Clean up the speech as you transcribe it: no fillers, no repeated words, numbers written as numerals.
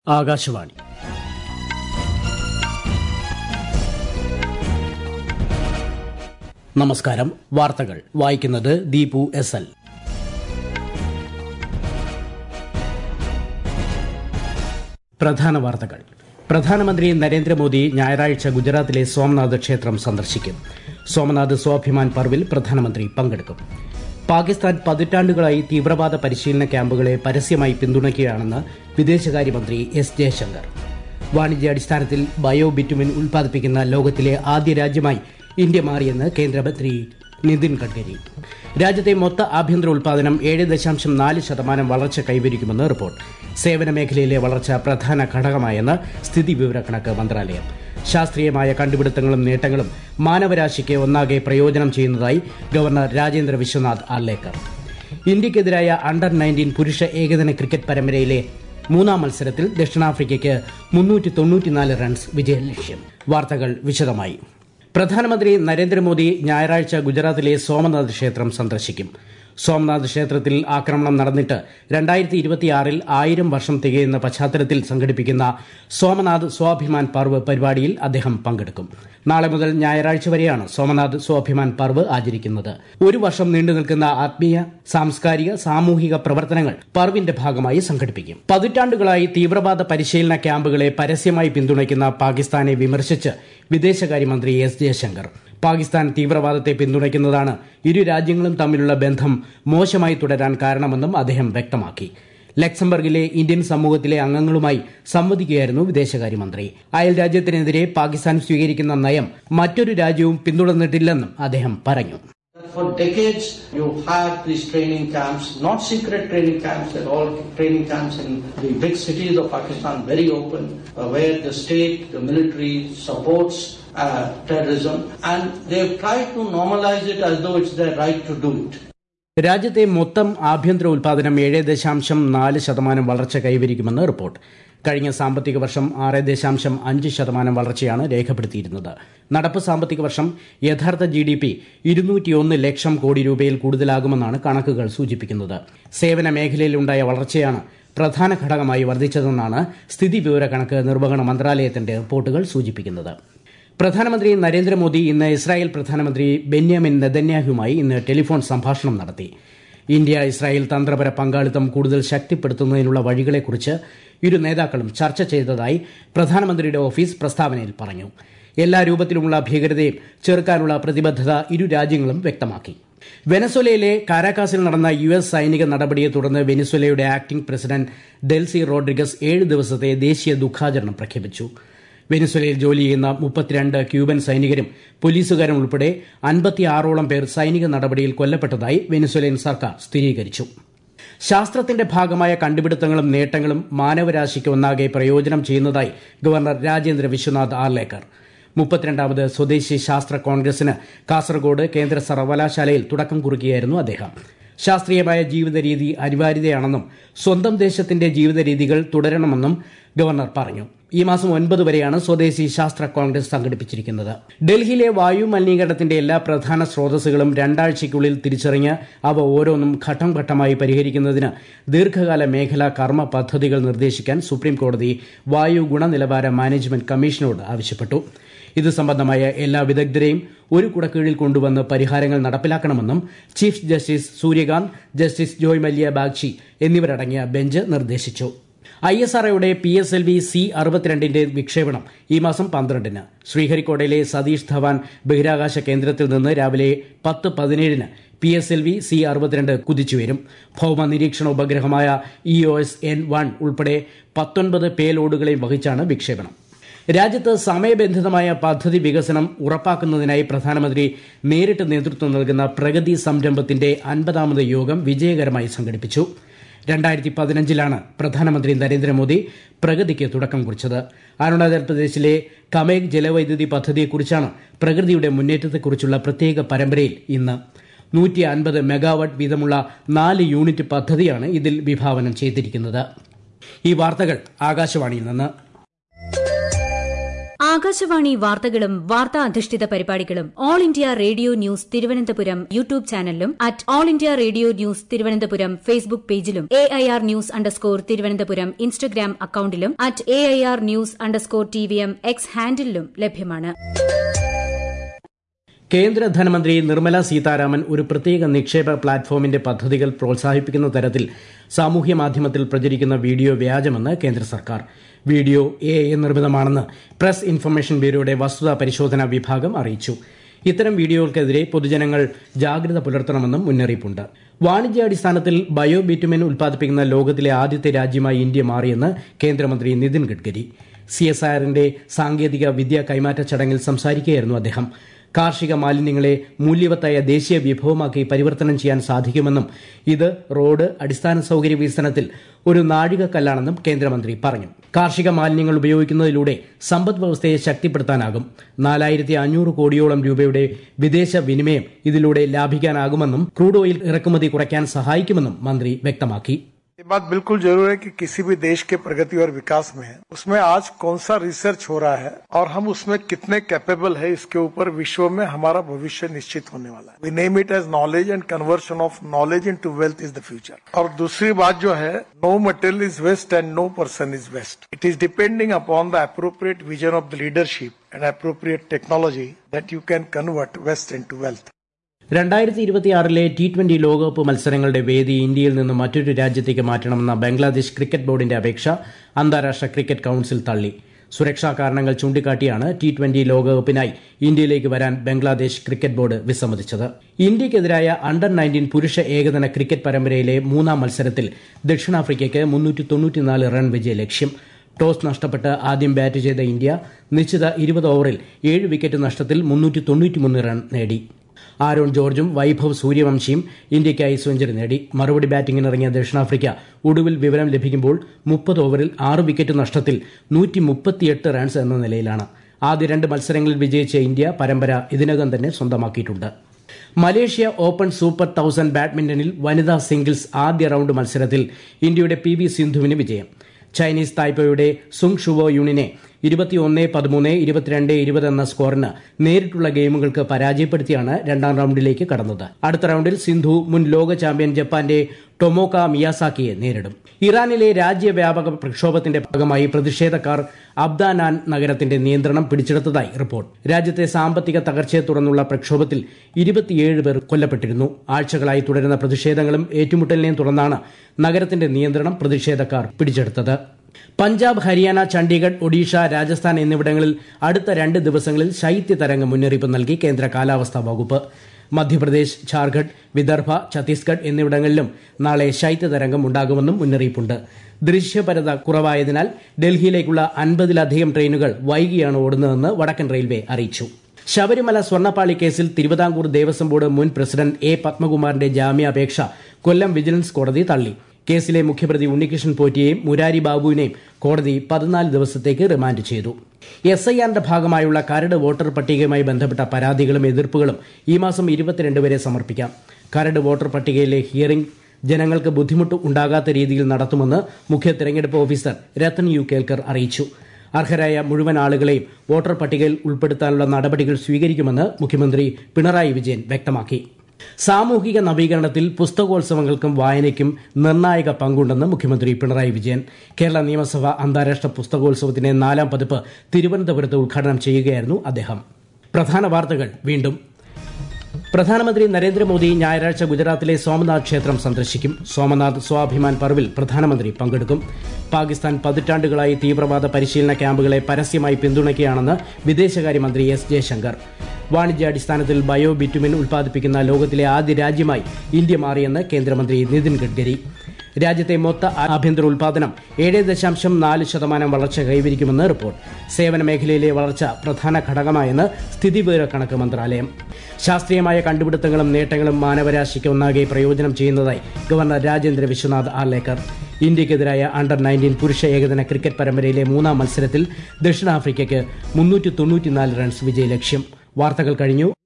ആകാശവാണി. നമസ്കാരം. വാർത്തകൾ വായിക്കുന്നത് ദീപു എസ് എൽ. പ്രധാന വാർത്തകൾ. പ്രധാനമന്ത്രി നരേന്ദ്രമോദി ഞായറാഴ്ച ഗുജറാത്തിലെ സോമനാഥ് ക്ഷേത്രം സന്ദർശിക്കും. സോമനാഥ് സ്വാഭിമാൻ പർവിൽ പ്രധാനമന്ത്രി പങ്കെടുക്കും. പാകിസ്ഥാൻ പതിറ്റാണ്ടുകളായി തീവ്രവാദ പരിശീലന ക്യാമ്പുകളെ പരസ്യമായി പിന്തുണയ്ക്കുകയാണെന്ന് വിദേശകാര്യമന്ത്രി എസ് ജയശങ്കർ. വാണിജ്യാടിസ്ഥാനത്തിൽ ബയോ ബിറ്റുമിൻ ഉൽപ്പാദിപ്പിക്കുന്ന ലോകത്തിലെ ആദ്യ രാജ്യമായി ഇന്ത്യ മാറിയെന്ന് കേന്ദ്രമന്ത്രി നിതിൻ ഗഡ്കരി. രാജ്യത്തെ മൊത്ത ആഭ്യന്തര ഉൽപ്പാദനം 7.4% വളർച്ച കൈവരിക്കുമെന്ന് റിപ്പോർട്ട്. സേവന മേഖലയിലെ വളർച്ച പ്രധാന ഘടകമായെന്ന് സ്ഥിതിവിവരക്കണക്ക് മന്ത്രാലയം. ശാസ്ത്രീയമായ കണ്ടുപിടുത്തങ്ങളും നേട്ടങ്ങളും മാനവരാശിക്ക് ഒന്നാകെ പ്രയോജനം ചെയ്യുന്നതായി ഗവർണർ രാജേന്ദ്ര വിശ്വനാഥ് ആർലേക്കർ. ഇന്ത്യയ്ക്കെതിരായ അണ്ടർ-19 പുരുഷ ഏകദിന ക്രിക്കറ്റ് പരമ്പരയിലെ മൂന്നാം മത്സരത്തിൽ ദക്ഷിണാഫ്രിക്കയ്ക്ക് 394 റൺസ് വിജയലക്ഷ്യം. വാർത്തകൾ വിശദമായി. പ്രധാനമന്ത്രി നരേന്ദ്രമോദി ഞായറാഴ്ച ഗുജറാത്തിലെ സോമനാഥ് ക്ഷേത്രം സന്ദർശിക്കും. സോമനാഥ് ക്ഷേത്രത്തിൽ ആക്രമണം നടന്നിട്ട് 2026 1000 വർഷം തികയുന്ന പശ്ചാത്തലത്തിൽ സംഘടിപ്പിക്കുന്ന സോമനാഥ് സ്വാഭിമാൻ പർവ് പരിപാടിയിൽ അദ്ദേഹം പങ്കെടുക്കും. നാളെ മുതൽ ഞായറാഴ്ച വരെയാണ് സോമനാഥ് സ്വാഭിമാൻ പർവ് ആചരിക്കുന്നത്. ഒരു വർഷം നീണ്ടുനിൽക്കുന്ന ആത്മീയ, സാംസ്കാരിക, സാമൂഹിക പ്രവർത്തനങ്ങൾ പർവിന്റെ ഭാഗമായി സംഘടിപ്പിക്കും. പതിറ്റാണ്ടുകളായി തീവ്രവാദ പരിശീലന ക്യാമ്പുകളെ പരസ്യമായി പിന്തുണയ്ക്കുന്ന പാകിസ്ഥാനെ വിമർശിച്ച് വിദേശകാര്യമന്ത്രി എസ് ജയശങ്കർ. പാകിസ്ഥാൻ തീവ്രവാദത്തെ പിന്തുണയ്ക്കുന്നതാണ് ഇരു രാജ്യങ്ങളും തമ്മിലുള്ള ബന്ധം മോശമായി തുടരാൻ കാരണമെന്നും അദ്ദേഹം വ്യക്തമാക്കി. ലക്സംബർഗിലെ ഇന്ത്യൻ സമൂഹത്തിലെ അംഗങ്ങളുമായി സംവദിക്കുകയായിരുന്നു വിദേശകാര്യമന്ത്രി. അയൽ രാജ്യത്തിനെതിരെ പാകിസ്ഥാൻ സ്വീകരിക്കുന്ന നയം മറ്റൊരു രാജ്യവും പിന്തുടർന്നിട്ടില്ലെന്നും അദ്ദേഹം പറഞ്ഞു. For decades, you had these training camps, not secret training camps at all, training camps in the big cities of Pakistan, very open, where the state, the military supports terrorism, and they've tried to normalize it as though it's their right to do it. രാജ്യത്തെ മൊത്തം ആഭ്യന്തര ഉൽപ്പാദനം 7.4% വളർച്ച കൈവരിക്കുമെന്ന് report. കഴിഞ്ഞ സാമ്പത്തിക വർഷം 6.5% വളർച്ചയാണ് രേഖപ്പെടുത്തിയിരുന്നത്. നടപ്പ് സാമ്പത്തിക വർഷം യഥാർത്ഥ GDP 201 ലക്ഷം കോടി രൂപയിൽ കൂടുതലാകുമെന്നാണ് കണക്കുകൾ സൂചിപ്പിക്കുന്നത്. സേവന മേഖലയിലുണ്ടായ വളർച്ചയാണ് പ്രധാന ഘടകമായി വർദ്ധിച്ചതെന്നാണ് സ്ഥിതിവിവരക്കണക്ക് നിർവഹണ മന്ത്രാലയത്തിന്റെ റിപ്പോർട്ടുകൾ സൂചിപ്പിക്കുന്നത്. പ്രധാനമന്ത്രി നരേന്ദ്രമോദി ഇന്ന് ഇസ്രായേൽ പ്രധാനമന്ത്രി ബെന്യാമിൻ നെതന്യാഹുവുമായി ഇന്ന് ടെലിഫോൺ സംഭാഷണം നടത്തി. ഇന്ത്യ ഇസ്രായേൽ തന്ത്രപര പങ്കാളിത്തം കൂടുതൽ ശക്തിപ്പെടുത്തുന്നതിനുള്ള വഴികളെക്കുറിച്ച് ഇരു നേതാക്കളും ചർച്ച ചെയ്തതായി പ്രധാനമന്ത്രിയുടെ ഓഫീസ് പ്രസ്താവനയിൽ പറഞ്ഞു. എല്ലാ രൂപത്തിലുമുള്ള ഭീകരതയും ചെറുക്കാനുള്ള പ്രതിബദ്ധത ഇരു രാജ്യങ്ങളും വ്യക്തമാക്കി. വെനസ്വേലയിലെ കാരാക്കാസിൽ നടന്ന US സൈനിക നടപടിയെ തുടർന്ന് വെനസ്വേലയുടെ ആക്ടിംഗ് പ്രസിഡന്റ് ഡെൽസി റോഡ്രിഗസ് 7 ദിവസത്തെ ദേശീയ ദുഃഖാചരണം പ്രഖ്യാപിച്ചു. വെനസ്വേലയിൽ ജോലി ചെയ്യുന്ന 32 ക്യൂബൻ സൈനികരും പോലീസുകാരും ഉൾപ്പെടെ 56ഓളം പേർ സൈനിക നടപടിയിൽ കൊല്ലപ്പെട്ടതായി വെനസ്വേലൻ സർക്കാർ സ്ഥിരീകരിച്ചു. ശാസ്ത്രത്തിന്റെ ഭാഗമായ കണ്ടുപിടുത്തങ്ങളും നേട്ടങ്ങളും മാനവരാശിക്ക് ഒന്നാകെ പ്രയോജനം ചെയ്യുന്നതായി ഗവർണർ രാജേന്ദ്ര വിശ്വനാഥ് ആർലേക്കർ. 32ാമത് സ്വദേശി ശാസ്ത്ര കോൺഗ്രസിന് കാസർഗോഡ് കേന്ദ്ര സർവകലാശാലയിൽ തുടക്കം കുറിക്കുകയായിരുന്നു അദ്ദേഹം. ശാസ്ത്രീയമായ ജീവിത രീതി അനിവാര്യതയാണെന്നും സ്വന്തം ദേശത്തിന്റെ ജീവിത രീതികൾ തുടരണമെന്നും ഗവർണർ പറഞ്ഞു. ഈ മാസം 9 വരെയാണ് സ്വദേശി ശാസ്ത്ര കോൺഗ്രസ് സംഘടിപ്പിച്ചിരിക്കുന്നത്. ഡൽഹിയിലെ വായു മലിനീകരണത്തിന്റെ എല്ലാ പ്രധാന സ്രോതസ്സുകളും 2 ആഴ്ചയ്ക്കുള്ളിൽ തിരിച്ചറിഞ്ഞ് അവ ഓരോന്നും ഘട്ടം ഘട്ടമായി പരിഹരിക്കുന്നതിന് ദീർഘകാല മേഖലാ കർമ്മ പദ്ധതികൾ നിർദ്ദേശിക്കാൻ സുപ്രീംകോടതി വായു ഗുണനിലവാര മാനേജ്മെന്റ് കമ്മീഷനോട് ആവശ്യപ്പെട്ടു. ഇത് സംബന്ധമായ എല്ലാ വിദഗ്ധരെയും ഒരു കുടക്കീഴിൽ കൊണ്ടുവന്ന് പരിഹാരങ്ങൾ നടപ്പിലാക്കണമെന്നും chief justice Suryakant, justice Joymalya Bagchi എന്നിവരടങ്ങിയ ബെഞ്ച് നിർദ്ദേശിച്ചു. ISROയുടെ PSLV C-62ന്റെ വിക്ഷേപണം ഈ മാസം 12-ന് ശ്രീഹരിക്കോട്ടയിലെ സതീഷ് ധവാൻ ബഹിരാകാശ കേന്ദ്രത്തിൽ നിന്ന് രാവിലെ 10:17-ന് PSLV C-62 കുതിച്ചുവരും. ഭൌമ നിരീക്ഷണ ഉപഗ്രഹമായ EOS-N1 ഉൾപ്പെടെ 19 പേലോഡുകളെയും വഹിച്ചാണ് വിക്ഷേപണം. രാജ്യത്ത് സമയബന്ധിതമായ പദ്ധതി വികസനം ഉറപ്പാക്കുന്നതിനായി പ്രധാനമന്ത്രി നേരിട്ട് നേതൃത്വം നൽകുന്ന പ്രഗതി സംരംഭത്തിന്റെ 50ാമത് യോഗം വിജയകരമായി സംഘടിപ്പിച്ചു. 2015-ലാണ് പ്രധാനമന്ത്രി നരേന്ദ്രമോദി പ്രഗതിക്ക് തുടക്കം കുറിച്ചത്. അരുണാചൽ പ്രദേശിലെ കമേഗ് ജലവൈദ്യുതി പദ്ധതിയെക്കുറിച്ചാണ് പ്രകൃതിയുടെ മുന്നേറ്റത്തെക്കുറിച്ചുള്ള പ്രത്യേക പരമ്പരയിൽ ഇന്ന്. 150 മെഗാവാട്ട് വീതമുള്ള 4 യൂണിറ്റ് പദ്ധതിയാണ് ഇതിൽ വിഭാവനം ചെയ്തിരിക്കുന്നത്. ഈ വാർത്തകൾ ആകാശവാണിയിൽ നിന്ന്. ആകാശവാണി വാർത്തകളും വാർത്താ അധിഷ്ഠിത പരിപാടികളും all India radio news Thiruvananthapuram YouTube ചാനലിലും at all India radio news Thiruvananthapuram Facebook പേജിലും AIR ന്യൂസ് _തിരുവനന്തപുരം ഇൻസ്റ്റഗ്രാം അക്കൌണ്ടിലും at AIR news _TVM X ഹാൻഡിലും ലഭ്യമാണ്. കേന്ദ്ര ധനമന്ത്രി നിർമ്മല സീതാരാമൻ ഒരു പ്രത്യേക നിക്ഷേപ പ്ലാറ്റ്ഫോമിന്റെ പദ്ധതികൾ പ്രോത്സാഹിപ്പിക്കുന്ന തരത്തിൽ സാമൂഹ്യ മാധ്യമത്തിൽ പ്രചരിക്കുന്ന വീഡിയോ വ്യാജമെന്ന് കേന്ദ്ര സർക്കാർ. വീഡിയോ AI നിർമ്മിതമാണെന്ന് പ്രസ് ഇൻഫർമേഷൻ ബ്യൂറോയുടെ വസ്തുതാ പരിശോധനാ വിഭാഗം അറിയിച്ചു. ഇത്തരം വീഡിയോകൾക്കെതിരെ പൊതുജനങ്ങൾ ജാഗ്രത പുലർത്തണമെന്നും മുന്നറിയിപ്പുണ്ട്. വാണിജ്യാടിസ്ഥാനത്തിൽ ബയോബിറ്റുമിൻ ഉൽപ്പാദിപ്പിക്കുന്ന ലോകത്തിലെ ആദ്യത്തെ രാജ്യമായി ഇന്ത്യ മാറിയെന്ന് കേന്ദ്രമന്ത്രി നിതിൻ ഗഡ്കരി. CSIRന്റെ സാങ്കേതിക വിദ്യ കൈമാറ്റ ചടങ്ങിൽ സംസാരിക്കുകയായിരുന്നു അദ്ദേഹം. കാർഷിക മാലിന്യങ്ങളെ മൂല്യവത്തായ ദേശീയ വിഭവമാക്കി പരിവർത്തനം ചെയ്യാൻ സാധിക്കുമെന്നും ഇത് റോഡ്, അടിസ്ഥാന സൌകര്യ വികസനത്തിൽ ഒരു നാഴികക്കല്ലാണെന്നും കേന്ദ്രമന്ത്രി പറഞ്ഞു. കാർഷിക മാലിന്യങ്ങൾ ഉപയോഗിക്കുന്നതിലൂടെ സമ്പദ് വ്യവസ്ഥയെ ശക്തിപ്പെടുത്താനാകും. 4500 കോടിയോളം രൂപയുടെ വിദേശ വിനിമയം ഇതിലൂടെ ലാഭിക്കാനാകുമെന്നും ക്രൂഡ് ഓയിൽ ഇറക്കുമതി കുറയ്ക്കാൻ സഹായിക്കുമെന്നും മന്ത്രി വ്യക്തമാക്കി. ये बात बिल्कुल जरूर है कि किसी भी देश के प्रगति और विकास में उसमें आज कौन सा रिसर्च हो रहा है और हम उसमें कितने कैपेबल है, इसके ऊपर विश्व में हमारा भविष्य निश्चित होने वाला है. We name it as knowledge and conversion of knowledge into wealth is the future. और दूसरी बात जो है, no material is waste and no person is waste. It is depending upon the appropriate vision of the leadership and appropriate technology that you can convert waste into wealth. 2026 T20 ലോകകപ്പ് മത്സരങ്ങളുടെ വേദി ഇന്ത്യയിൽ നിന്ന് മറ്റൊരു രാജ്യത്തേക്ക് മാറ്റണമെന്ന ബംഗ്ലാദേശ് ക്രിക്കറ്റ് ബോർഡിന്റെ അപേക്ഷ അന്താരാഷ്ട്ര ക്രിക്കറ്റ് കൌൺസിൽ തള്ളി. സുരക്ഷാ കാരണങ്ങൾ ചൂണ്ടിക്കാട്ടിയാണ് T20 ലോകകപ്പിനായി ഇന്ത്യയിലേക്ക് വരാൻ ബംഗ്ലാദേശ് ക്രിക്കറ്റ് ബോർഡ് വിസമ്മതിച്ചത്. ഇന്ത്യയ്ക്കെതിരായ അണ്ടർ-19 പുരുഷ ഏകദിന ക്രിക്കറ്റ് പരമ്പരയിലെ മൂന്നാം മത്സരത്തിൽ ദക്ഷിണാഫ്രിക്കയ്ക്ക് 394 റൺ വിജയ ലക്ഷ്യം. ടോസ് നഷ്ടപ്പെട്ട് ആദ്യം ബാറ്റ് ചെയ്ത ഇന്ത്യ നിശ്ചിത 20 ഓവറിൽ 7 വിക്കറ്റ് നഷ്ടത്തിൽ 393 റൺ നേടി. ആരോൺ ജോർജും വൈഭവ് സൂര്യവംശിയും ഇന്ത്യയ്ക്കായി സെഞ്ചുറി നേടി. മറുപടി ബാറ്റിംഗിനിറങ്ങിയ ദക്ഷിണാഫ്രിക്ക ഒടുവിൽ വിവരം ലഭിക്കുമ്പോൾ 30 ഓവറിൽ 6 വിക്കറ്റ് നഷ്ടത്തിൽ 138 റൺസ് എന്ന നിലയിലാണ്. ആദ്യ 2 മത്സരങ്ങളിൽ വിജയിച്ച ഇന്ത്യ പരമ്പര ഇതിനകം തന്നെ സ്വന്തമാക്കിയിട്ടുണ്ട്. മലേഷ്യ ഓപ്പൺ സൂപ്പർ 1000 ബാഡ്മിന്റണിൽ വനിതാ സിംഗിൾസ് ആദ്യ റൌണ്ട് മത്സരത്തിൽ ഇന്ത്യയുടെ PV സിന്ധുവിന് വിജയം. ചൈനീസ് തായ്പേയുടെ സുങ് ഷുവോ യുണിനെ 21-13, 22-20 എന്ന സ്കോറിന് നേരിട്ടുള്ള ഗെയിമുകൾക്ക് പരാജയപ്പെടുത്തിയാണ് രണ്ടാം റൌണ്ടിലേക്ക് കടന്നത്. അടുത്ത റൌണ്ടിൽ സിന്ധു മുൻ ലോക ചാമ്പ്യൻ ജപ്പാന്റെ ടൊമോക മിയാസാക്കിയെ നേരിടും. ഇറാനിലെ രാജ്യവ്യാപക പ്രക്ഷോഭത്തിന്റെ ഭാഗമായി പ്രതിഷേധക്കാർ അബ്ദാനാൻ നഗരത്തിന്റെ നിയന്ത്രണം പിടിച്ചെടുത്തതായി റിപ്പോർട്ട്. രാജ്യത്തെ സാമ്പത്തിക തകർച്ചയെ തുടർന്നുള്ള പ്രക്ഷോഭത്തിൽ 27 പേർ കൊല്ലപ്പെട്ടിരുന്നു. ആഴ്ചകളായി തുടരുന്ന പ്രതിഷേധങ്ങളും ഏറ്റുമുട്ടലിനെയും തുടർന്നാണ് നഗരത്തിന്റെ നിയന്ത്രണം പ്രതിഷേധക്കാർ പിടിച്ചെടുത്തത്. പഞ്ചാബ്, ഹരിയാന, ചണ്ഡീഗഡ്, ഒഡീഷ, രാജസ്ഥാൻ എന്നിവിടങ്ങളിൽ അടുത്ത 2 ദിവസങ്ങളിൽ ശൈത്യതരംഗ മുന്നറിയിപ്പ് നൽകി കേന്ദ്ര കാലാവസ്ഥാ വകുപ്പ്. മധ്യപ്രദേശ്, ഝാർഖണ്ഡ്, വിദർഭ, ഛത്തീസ്ഗഡ് എന്നിവിടങ്ങളിലും നാളെ ശൈത്യതരംഗം ഉണ്ടാകുമെന്നും മുന്നറിയിപ്പുണ്ട്. ദൃശ്യപരത കുറവായതിനാൽ ഡൽഹിയിലേക്കുള്ള 50-ലധികം ട്രെയിനുകൾ വൈകിയാണ് ഓടുന്നതെന്ന് വടക്കൻ റെയിൽവേ അറിയിച്ചു. ശബരിമല സ്വർണ്ണപ്പാളി കേസിൽ തിരുവിതാംകൂർ ദേവസ്വം ബോർഡ് മുൻ പ്രസിഡന്റ് A. പത്മകുമാറിന്റെ ജാമ്യാപേക്ഷ കൊല്ലം വിജിലൻസ് കോടതി തള്ളി. കേസിലെ മുഖ്യപ്രതി ഉണ്ണികൃഷ്ണൻ പോറ്റിയെയും മുരാരി ബാബുവിനെയും കോടതി 14 ദിവസത്തേക്ക് റിമാൻഡ് ചെയ്തു. SIRന്റെ ഭാഗമായുള്ള കരട് വോട്ടർ പട്ടികയുമായി ബന്ധപ്പെട്ട പരാതികളും എതിർപ്പുകളും ഈ മാസം 22 വരെ സമർപ്പിക്കാം. കരട് വോട്ടർ പട്ടികയിലെ ഹിയറിംഗ് ജനങ്ങൾക്ക് ബുദ്ധിമുട്ട് ഉണ്ടാകാത്ത രീതിയിൽ നടത്തുമെന്ന് മുഖ്യ തെരഞ്ഞെടുപ്പ് ഓഫീസർ രത്തൻ യു കേൽക്കർ അറിയിച്ചു. അർഹരായ മുഴുവൻ ആളുകളെയും വോട്ടർ പട്ടികയിൽ ഉൾപ്പെടുത്താനുള്ള നടപടികൾ സ്വീകരിക്കുമെന്ന് മുഖ്യമന്ത്രി പിണറായി വിജയൻ വ്യക്തമാക്കി. സാമൂഹിക നവീകരണത്തിൽ പുസ്തകോത്സവങ്ങൾക്കും വായനയ്ക്കും നിർണായക പങ്കുണ്ടെന്ന് മുഖ്യമന്ത്രി പിണറായി വിജയൻ. കേരള നിയമസഭ അന്താരാഷ്ട്ര പുസ്തകോത്സവത്തിന്റെ 4ാം പതിപ്പ് തിരുവനന്തപുരത്ത് ഉദ്ഘാടനം ചെയ്യുകയായിരുന്നു അദ്ദേഹം. പ്രധാന വാർത്തകൾ വീണ്ടും. പ്രധാനമന്ത്രി നരേന്ദ്രമോദി ഞായറാഴ്ച ഗുജറാത്തിലെ സോമനാഥ് ക്ഷേത്രം സന്ദർശിക്കും. സോമനാഥ് സ്വാഭിമാൻ പർവിൽ പ്രധാനമന്ത്രി പങ്കെടുക്കും. പാകിസ്ഥാൻ പതിറ്റാണ്ടുകളായി തീവ്രവാദ പരിശീലന ക്യാമ്പുകളെ പരസ്യമായി പിന്തുണയ്ക്കുകയാണെന്ന് വിദേശകാര്യമന്ത്രി S. ജയശങ്കർ. വാണിജ്യാടിസ്ഥാനത്തിൽ ബയോബിറ്റുമിൻ ഉൽപ്പാദിപ്പിക്കുന്ന ലോകത്തിലെ ആദ്യ രാജ്യമായി ഇന്ത്യ മാറിയെന്ന് കേന്ദ്രമന്ത്രി നിതിൻ ഗഡ്കരി. രാജ്യത്തെ മൊത്ത ആഭ്യന്തര ഉൽപാദനം 7.4% വളർച്ച കൈവരിക്കുമെന്ന് റിപ്പോർട്ട്. സേവന മേഖലയിലെ വളർച്ച പ്രധാന ഘടകമായെന്ന് സ്ഥിതിവിവര കണക്ക് മന്ത്രാലയം. ശാസ്ത്രീയമായ കണ്ടുപിടുത്തങ്ങളും നേട്ടങ്ങളും മാനവരാശിക്ക് ഒന്നാകെ പ്രയോജനം ചെയ്യുന്നതായി ഗവർണർ രാജേന്ദ്ര വിശ്വനാഥ് ആർലേക്കർ. ഇന്ത്യയ്ക്കെതിരായ അണ്ടർ-19 പുരുഷ ഏകദിന ക്രിക്കറ്റ് പരമ്പരയിലെ 3ാം മത്സരത്തിൽ ദക്ഷിണാഫ്രിക്കയ്ക്ക് 394 റൺസ് വിജയലക്ഷ്യം. വാർത്തകൾ കഴിഞ്ഞു.